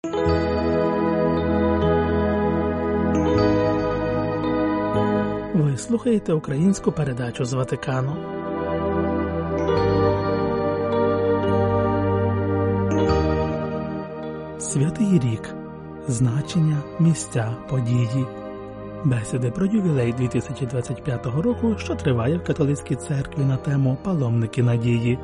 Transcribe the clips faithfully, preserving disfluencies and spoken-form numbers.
Ви слухаєте українську передачу з Ватикану. Святий рік. Значення, місця, події. Бесіди про ювілей дві тисячі двадцять п'ятого року, що триває в католицькій церкві на тему «Паломники надії».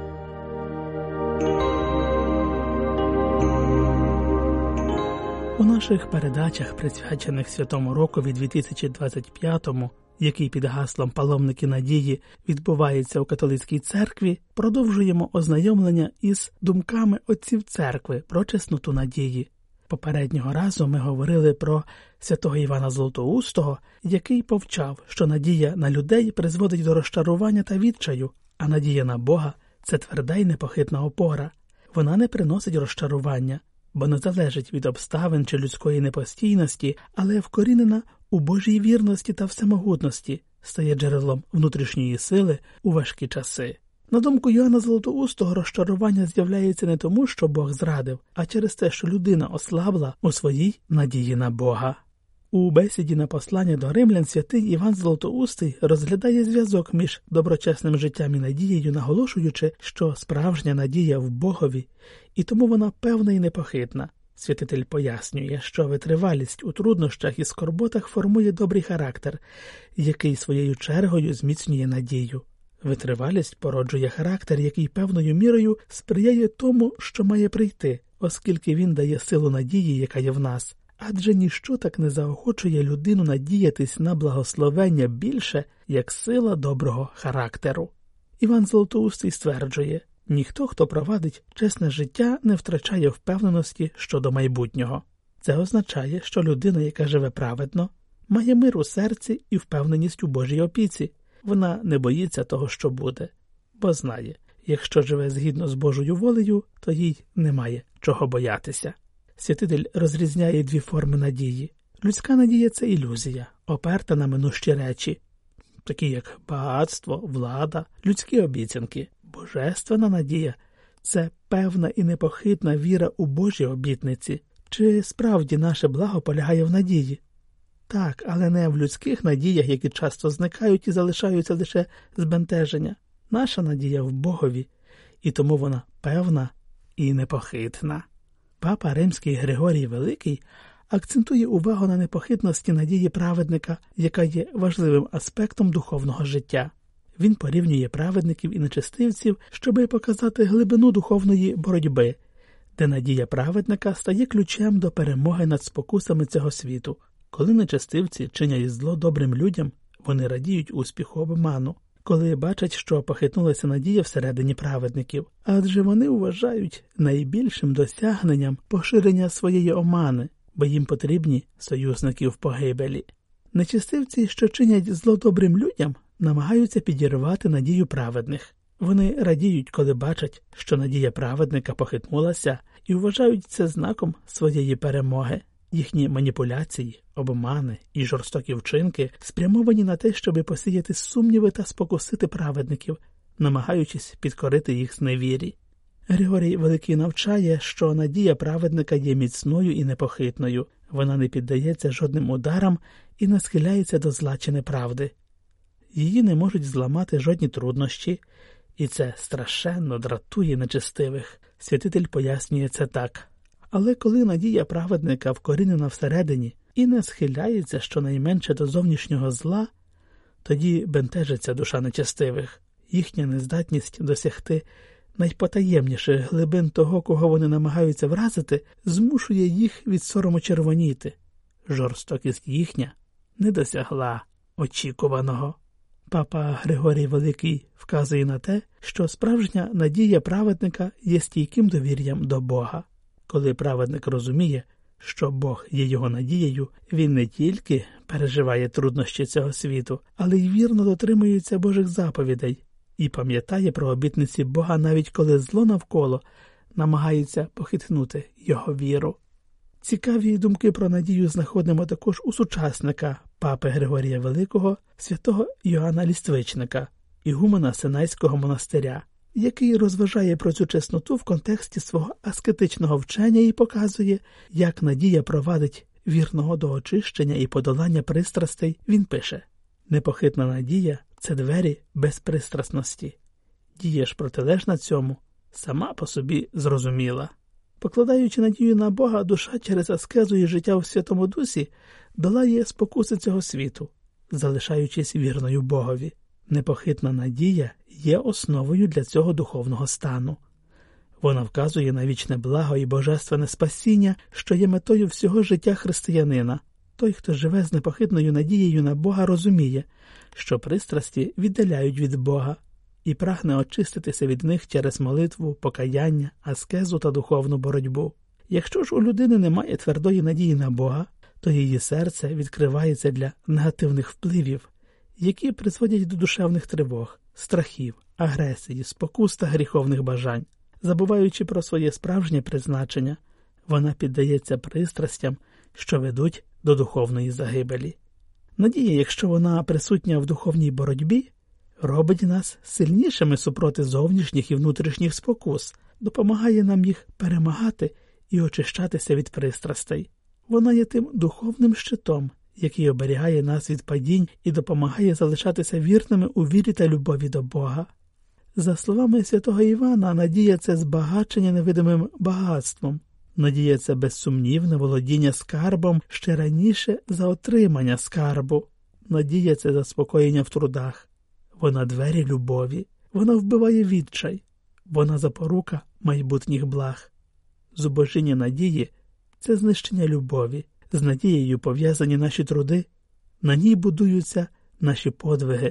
У наших передачах, присвячених Святому рокові дві тисячі двадцять п'ятому, який під гаслом «Паломники надії» відбувається у католицькій церкві, продовжуємо ознайомлення із думками отців церкви про чесноту надії. Попереднього разу ми говорили про святого Івана Златоустого, який повчав, що надія на людей призводить до розчарування та відчаю, а надія на Бога – це тверда й непохитна опора. Вона не приносить розчарування, бо не залежить від обставин чи людської непостійності, але вкорінена у Божій вірності та всемогутності, стає джерелом внутрішньої сили у важкі часи. На думку Йоанна Златоустого, розчарування з'являється не тому, що Бог зрадив, а через те, що людина ослабла у своїй надії на Бога. У бесіді на послання до римлян святий Іван Златоустий розглядає зв'язок між доброчесним життям і надією, наголошуючи, що справжня надія в Богові, і тому вона певна і непохитна. Святитель пояснює, що витривалість у труднощах і скорботах формує добрий характер, який своєю чергою зміцнює надію. Витривалість породжує характер, який певною мірою сприяє тому, що має прийти, оскільки він дає силу надії, яка є в нас. Адже ніщо так не заохочує людину надіятись на благословення більше, як сила доброго характеру. Іван Златоустий стверджує, ніхто, хто провадить чесне життя, не втрачає впевненості щодо майбутнього. Це означає, що людина, яка живе праведно, має мир у серці і впевненість у Божій опіці. Вона не боїться того, що буде, бо знає, якщо живе згідно з Божою волею, то їй немає чого боятися. Святитель розрізняє дві форми надії. Людська надія – це ілюзія, оперта на минущі речі, такі як багатство, влада, людські обіцянки. Божественна надія – це певна і непохитна віра у Божі обітниці. Чи справді наше благо полягає в надії? Так, але не в людських надіях, які часто зникають і залишаються лише збентеження. Наша надія в Богові, і тому вона певна і непохитна. Папа Римський Григорій Великий акцентує увагу на непохитності надії праведника, яка є важливим аспектом духовного життя. Він порівнює праведників і нечестивців, щоби показати глибину духовної боротьби, де надія праведника стає ключем до перемоги над спокусами цього світу. Коли нечестивці чинять зло добрим людям, вони радіють успіху обману, коли бачать, що похитнулася надія всередині праведників, адже вони вважають найбільшим досягненням поширення своєї омани, бо їм потрібні союзники в погибелі. Нечестивці, що чинять зло добрим людям, намагаються підірвати надію праведних. Вони радіють, коли бачать, що надія праведника похитнулася, і вважають це знаком своєї перемоги. Їхні маніпуляції, обмани і жорстокі вчинки спрямовані на те, щоб посіяти сумніви та спокусити праведників, намагаючись підкорити їх зневірі. Григорій Великий навчає, що надія праведника є міцною і непохитною, вона не піддається жодним ударам і не схиляється до зла чи неправди. Її не можуть зламати жодні труднощі, і це страшенно дратує нечестивих. Святитель пояснює це так. Але коли надія праведника вкорінена всередині і не схиляється щонайменше до зовнішнього зла, тоді бентежиться душа нечестивих. Їхня нездатність досягти найпотаємніших глибин того, кого вони намагаються вразити, змушує їх від сорому червоніти. Жорстокість їхня не досягла очікуваного. Папа Григорій Великий вказує на те, що справжня надія праведника є стійким довір'ям до Бога. Коли праведник розуміє, що Бог є його надією, він не тільки переживає труднощі цього світу, але й вірно дотримується Божих заповідей і пам'ятає про обітниці Бога, навіть коли зло навколо намагається похитнути його віру. Цікаві думки про надію знаходимо також у сучасника папи Григорія Великого, святого Йоанна Ліствичника, ігумена Синайського монастиря. який розважає про цю чесноту в контексті свого аскетичного вчення і показує, як надія провадить вірного до очищення і подолання пристрастей, він пише: «Непохитна надія – це двері безпристрасності. Дія ж протилежна цьому, сама по собі зрозуміла». Покладаючи надію на Бога, душа через аскезу і життя в Святому Дусі долає спокуси цього світу, залишаючись вірною Богові. Непохитна надія є основою для цього духовного стану. Вона вказує на вічне благо і божественне спасіння, що є метою всього життя християнина. Той, хто живе з непохитною надією на Бога, розуміє, що пристрасті віддаляють від Бога, і прагне очиститися від них через молитву, покаяння, аскезу та духовну боротьбу. Якщо ж у людини немає твердої надії на Бога, то її серце відкривається для негативних впливів, які призводять до душевних тривог, страхів, агресії, спокус та гріховних бажань. Забуваючи про своє справжнє призначення, вона піддається пристрастям, що ведуть до духовної загибелі. Надія, якщо вона присутня в духовній боротьбі, робить нас сильнішими супроти зовнішніх і внутрішніх спокус, допомагає нам їх перемагати і очищатися від пристрастей. Вона є тим духовним щитом, який оберігає нас від падінь і допомагає залишатися вірними у вірі та любові до Бога. За словами святого Івана, надія – це збагачення невидимим багатством. Надія – це безсумнівне володіння скарбом ще раніше за отримання скарбу. Надія – це заспокоєння в трудах. Вона двері любові. Вона вбиває відчай. Вона запорука майбутніх благ. Зубожіння надії – це знищення любові. З надією пов'язані наші труди. На ній будуються наші подвиги.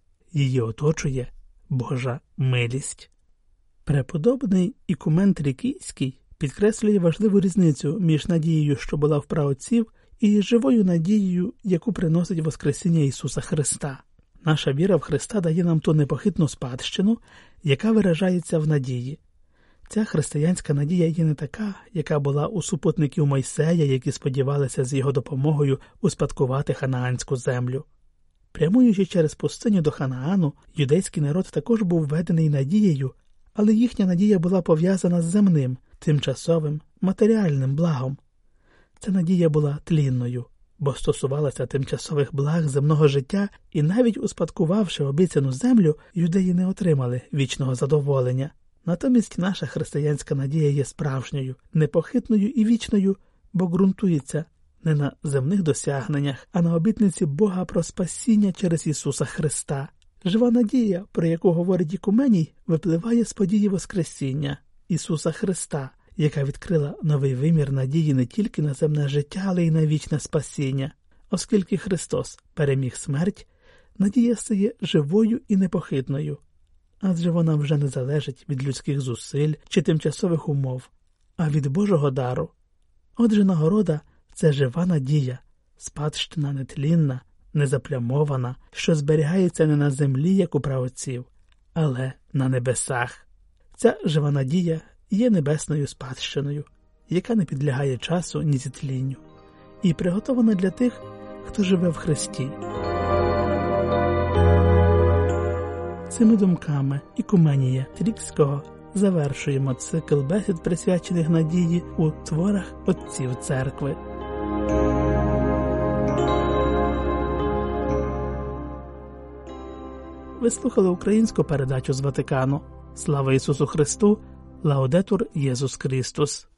Її оточує Божа милість. Преподобний Ікумен Трикійський підкреслює важливу різницю між надією, що була в праотців, і живою надією, яку приносить Воскресіння Ісуса Христа. Наша віра в Христа дає нам ту непохитну спадщину, яка виражається в надії. Ця християнська надія є не така, яка була у супутників Мойсея, які сподівалися з його допомогою успадкувати ханаанську землю. Прямуючи через пустиню до Ханаану, юдейський народ також був введений надією, але їхня надія була пов'язана з земним, тимчасовим, матеріальним благом. Ця надія була тлінною, бо стосувалася тимчасових благ земного життя, і навіть успадкувавши обіцяну землю, юдеї не отримали вічного задоволення. Натомість наша християнська надія є справжньою, непохитною і вічною, бо ґрунтується не на земних досягненнях, а на обітниці Бога про спасіння через Ісуса Христа. Жива надія, про яку говорить Ікуменій, випливає з події Воскресіння Ісуса Христа, яка відкрила новий вимір надії не тільки на земне життя, але й на вічне спасіння. Оскільки Христос переміг смерть, надія стає живою і непохитною. Адже вона вже не залежить від людських зусиль чи тимчасових умов, а від Божого дару. Отже, нагорода – це жива надія, спадщина нетлінна, незаплямована, що зберігається не на землі, як у праотців, але на небесах. Ця жива надія є небесною спадщиною, яка не підлягає часу ні зітлінню, і приготована для тих, хто живе в Христі. Цими думками Ікуменія Трикійського завершуємо цикл бесід, присвячених надії у творах отців церкви. Ви слухали українську передачу з Ватикану. Слава Ісусу Христу! Лаудетур Єсус Христос!